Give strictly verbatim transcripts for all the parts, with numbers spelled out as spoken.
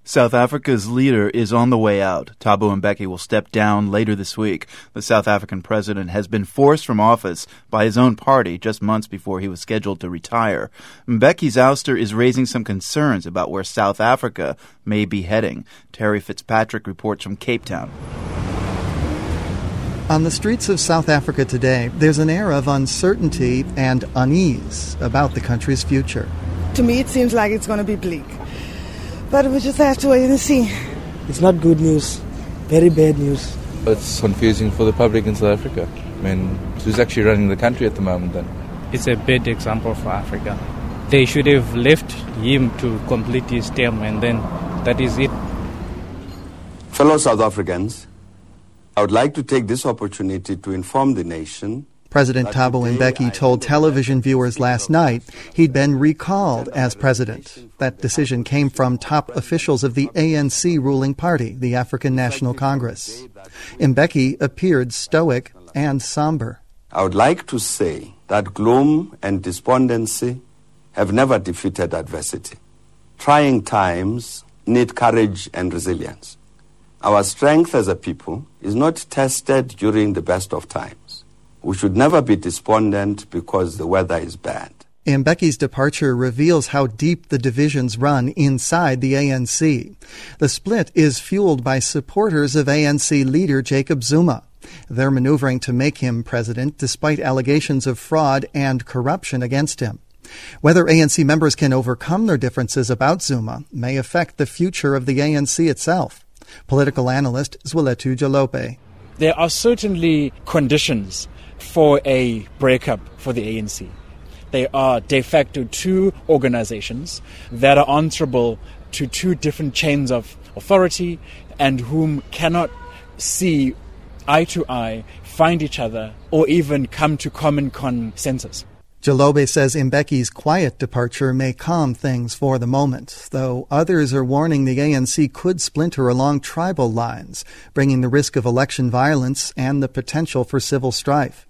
South Africa's leader is on the way out. Thabo Mbeki will step down later this week. The South African president has been forced from office by his own party just months before he was scheduled to retire. Mbeki's ouster is raising some concerns about where South Africa may be heading. Terry Fitzpatrick reports from Cape Town. On the streets of South Africa today, there's an air of uncertainty and unease about the country's future. To me, it seems like it's going to be bleak. But we just have to wait and see. It's not good news. Very bad news. It's confusing for the public in South Africa. I mean, who's actually running the country at the moment then? It's a bad example for Africa. They should have left him to complete his term, and then that is it. Fellow South Africans, I would like to take this opportunity to inform the nation. President Thabo Mbeki told television viewers last night he'd been recalled as president. That decision came from top officials of the A N C ruling party, the African National Congress. Mbeki appeared stoic and somber. I would like to say that gloom and despondency have never defeated adversity. Trying times need courage and resilience. Our strength as a people is not tested during the best of times. We should never be despondent because the weather is bad. Mbeki's departure reveals how deep the divisions run inside the A N C. The split is fueled by supporters of A N C leader Jacob Zuma. They're maneuvering to make him president despite allegations of fraud and corruption against him. Whether A N C members can overcome their differences about Zuma may affect the future of the A N C itself. Political analyst Zwelethu Jalope. There are certainly conditions for a breakup for the A N C. They are de facto two organizations that are answerable to two different chains of authority and whom cannot see eye to eye, find each other, or even come to common consensus. Jalobe says Mbeki's quiet departure may calm things for the moment, though others are warning the A N C could splinter along tribal lines, bringing the risk of election violence and the potential for civil strife.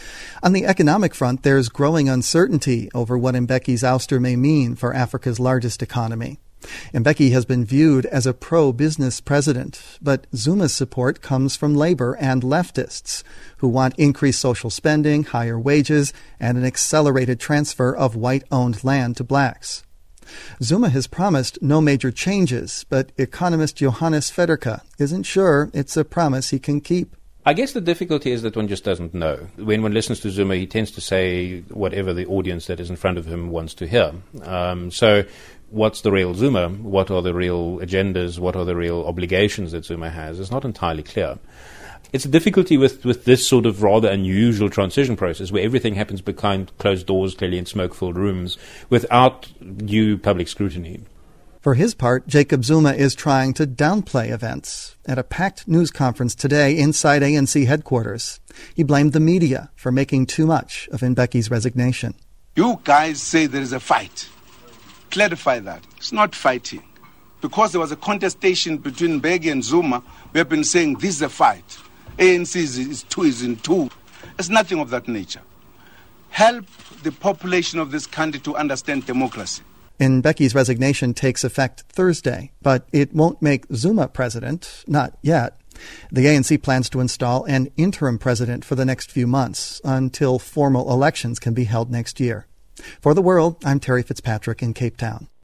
On the economic front, there's growing uncertainty over what Mbeki's ouster may mean for Africa's largest economy. Mbeki has been viewed as a pro-business president, but Zuma's support comes from labor and leftists who want increased social spending, higher wages, and an accelerated transfer of white-owned land to blacks. Zuma has promised no major changes, but economist Johannes Federke isn't sure it's a promise he can keep. I guess the difficulty is that one just doesn't know. When one listens to Zuma, he tends to say whatever the audience that is in front of him wants to hear. Um, so what's the real Zuma? What are the real agendas? What are the real obligations that Zuma has? It's not entirely clear. It's a difficulty with, with this sort of rather unusual transition process where everything happens behind closed doors, clearly in smoke-filled rooms, without due public scrutiny. For his part, Jacob Zuma is trying to downplay events. At a packed news conference today inside A N C headquarters, he blamed the media for making too much of Mbeki's resignation. You guys say there is a fight. Clarify that. It's not fighting. Because there was a contestation between Mbeki and Zuma, we have been saying this is a fight. A N C is, is two is in two. It's nothing of that nature. Help the population of this country to understand democracy. Mbeki's resignation takes effect Thursday, but it won't make Zuma president, not yet. The A N C plans to install an interim president for the next few months until formal elections can be held next year. For The World, I'm Terry Fitzpatrick in Cape Town.